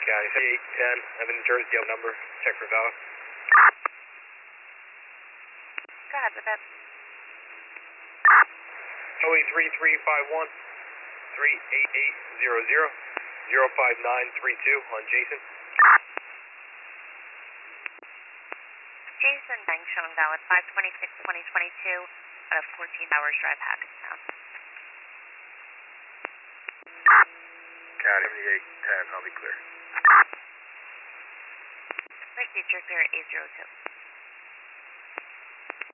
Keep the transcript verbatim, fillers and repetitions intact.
County, eight ten, I'm in Jersey, do you have a number? Check for valve. Go ahead with that. O E three three five one, three eight eight zero zero, zero five nine three two on Jason. Jason Bank showing valid five twenty-six twenty twenty-two out of fourteen hours drive Hackettstown. County seventy-eight ten, I'll be clear. Proceed, you're clear at eight zero two.